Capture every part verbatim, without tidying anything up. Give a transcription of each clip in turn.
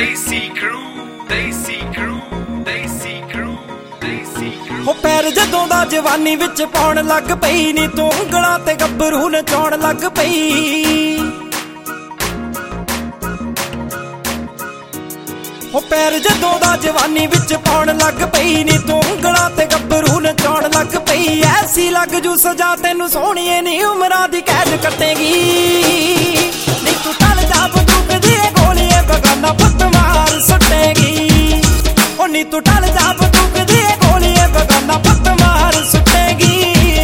Desi crew, Desi crew, Desi crew, Desi crew। ਹੋ ਪੈਰ ਜਦੋਂ ਦਾ ਜਵਾਨੀ ਵਿੱਚ ਪਾਉਣ ਲੱਗ ਪਈ ਨੀ ਤੂੰ ਉਂਗਲਾਂ ਤੇ ਗੱਭਰੂ ਨਚਾਉਣ ਲੱਗ ਪਈ। ਹੋ ਪੈਰ ਜਦੋਂ ਦਾ ਜਵਾਨੀ ਵਿੱਚ ਪਾਉਣ ਲੱਗ ਪਈ ਨੀ ਤੂੰ ਉਂਗਲਾਂ ਤੇ ਗੱਭਰੂ ਨਚਾਉਣ ਲੱਗ ਪਈ। ਐਸੀ ਲੱਗ ਜੂ ਸਜ਼ਾ ਤੈਨੂੰ ਸੋਹਣੀਏ ਨੀ ਉਮਰਾਂ ਦੀ ਕੈਦ ਕੱਟੇਗੀ। ਨੀ ਤੂੰ ਟਲ ਜਾ ਬੰਦੂਕ ਦੀ ਗੋਲੀਏ ਬਗਾਨਾ ਪੁੱਤ ਮਾਰ ਸੁੱਟੇਗੀ। ਓ ਨੀ ਤੂੰ ਟਲ ਜਾ ਬੰਦੂਕ ਦੀ ਗੋਲੀਏ ਬਗਾਨਾ ਪੁੱਤ ਮਾਰ ਸੁੱਟੇਗੀ।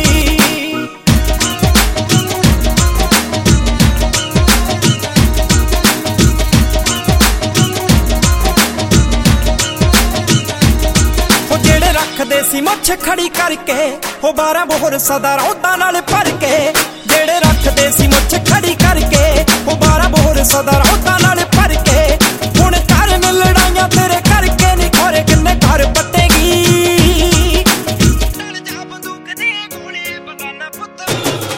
ਰੱਖਦੇ ਸੀ ਮੁੱਛ ਖੜੀ ਕਰਕੇ ਹੋ ਬਾਰਾਂ ਬੋਹਰ ਸਦਾ ਰੌਦਾਂ ਨਾਲ ਭਰ ਕੇ। ਜਿਹੜੇ ਰੱਖਦੇ ਸੀ ਮੁੱਛ ਖੜੀ ਕਰਕੇ ਹੋ ਬਾਰਾਂ ਬੋਹਰ ਸਦਾ ਰੌਦਾਂ ਨਾਲ ਭਰ ਕੇ। ਹੁਣ ਘਰ ਨੇ ਲੜਾਈਆਂ ਤੇਰੇ ਕਰਕੇ ਨੀ ਖੋਰੇ ਕਿੰਨੇ ਘਰ ਪੱਟੇਗੀ। ਜਾ ਬੰਦੂਕ ਦੀ ਗੋਲੀ ਬਗਾਨਾ ਪੁੱਤ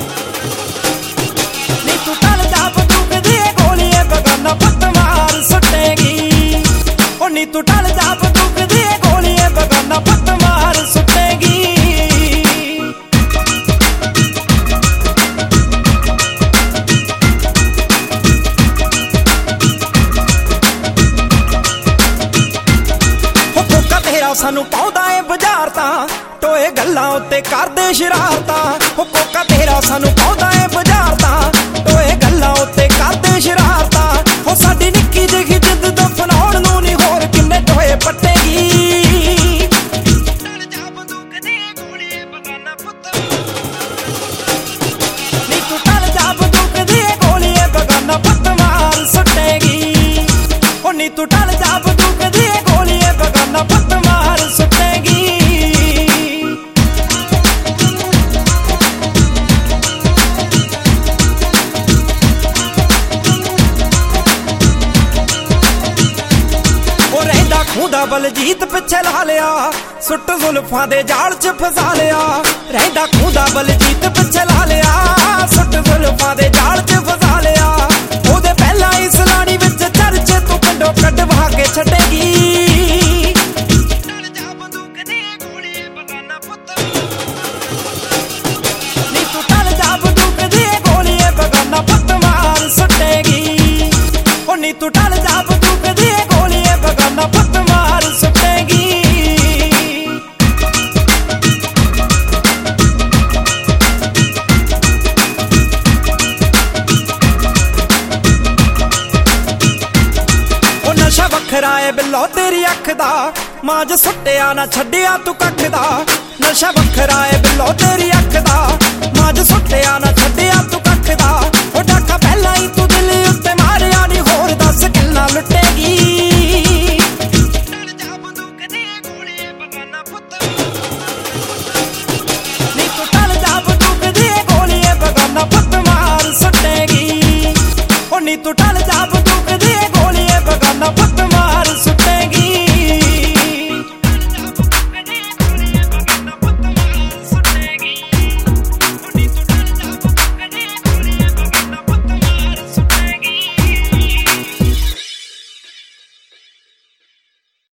ਨੀ ਤੂੰ ਟਲ ਜਾ ਬੰਦੂਕ ਦੀ ਗੋਲੀ ਬਗਾਨਾ ਪੁੱਤ ਮਾਰ ਸੁੱਟੇਗੀ। ਓ ਨੀ ਤੂੰ ਟਲ ਜਾ ਬੰਦੂਕ ਦੀ ਗੋਲੀ ਬਗਾਨਾ ਪੁੱਤ ਮਾਰ ਸੁੱਟੇਗੀ। ਹੋ ਕੋਕਾ ਤੇਰਾ ਸਾਨੂੰ ਪਾਉਂਦਾ ਏ ਬਾਜ਼ਾਰ ਤਾਂ ਟੋਏ ਗੱਲਾਂ ਉੱਤੇ ਕਰਦੇ ਸ਼ਰਾਰਤਾਂ। ਹੋ ਕੋਕਾ ਤੇਰਾ ਸਾਨੂੰ ਪਾਉਂਦਾ ਏ ਬਾਜ਼ਾਰ ਤਾਂ ਟੋਏ ਗੱਲਾਂ ਉੱਤੇ ਕਰਦੇ ਸ਼ਰਾਰਤਾਂ। ਹੋ ਸਾਡੀ ਨਿੱਕੀ ਜਿਹੀ ਜਿੱਦ ਦਫਨਾਉਣ ਨੂੰ ਨੀ ਹੋਰ ਕਿੰਨੇ ਟੋਏ ਪੱਟੇਗੀ। ਨੀ ਤੂੰ ਟਲ ਜਾ ਬੰਦੂਕ ਦੀ ਗੋਲੀਏ ਬਗਾਨਾ ਪੁੱਤ ਮਾਰ ਸੁੱਟੇਗੀ। ਓ ਨੀ ਤੂੰ ਟਲ ਜਾ ਬੰਦੂਕ ਦੀ ਗੋਲੀਏ ਬਗਾਨਾ ਪੁੱਤ ਮਾਰ ਸੁੱਟੇਗੀ। ਉਹ ਰਹਿੰਦਾ ਖੂੰਦਾ ਬਲਜੀਤ ਪਿੱਛੇ ਲਾ ਲਿਆ ਸੁੱਟ ਜ਼ੁਲਫਾਂ ਦੇ ਜਾਲ ਚ ਫਸਾ ਲਿਆ। ਰਹਿੰਦਾ ਖੂੰਦਾ ਬਲਜੀਤ ਪਿੱਛੇ ਲਾ ਲਿਆ ਸੁੱਟ ਜ਼ੁਲਫਾਂ ਦੇ ਜਾਲ ਚ ਫਸਾ ਲਿਆ। ਉਹਦੇ ਪਹਿਲਾਂ ਇਸ ਲਾੜੀ ਵਿੱਚ ਚਰਚੇ ਤੂੰ ਕੰਡੋ ਕੱਢਵਾ ਕੇ ਛੱਡੇਗੀ। ਨੀ ਤੂੰ ਟਲ ਜਾ ਬੰਦੂਕ ਦੀ ਗੋਲੀਏ ਬਗਾਨਾ ਪੁੱਤ ਮਾਰ ਸੁੱਟੇਗੀ। ਓ ਨੀ ਤੂੰ ਟਲ ਜਾ ਬੰਦੂਕ ਦੀ ਗੋਲੀਏ ਬਗਾਨਾ ਪੁੱਤ ਮਾਰ ਸੁੱਟੇਗੀ। ਨਸ਼ਾ ਵੱਖਰਾ ਏ ਬਿੱਲੋ ਤੇਰੀ ਅੱਖ ਦਾ ਮਾਂਜ ਸੁੱਟਿਆ ਨਾ ਛੱਡਿਆ ਤੂੰ ਕੱਖ ਦਾ।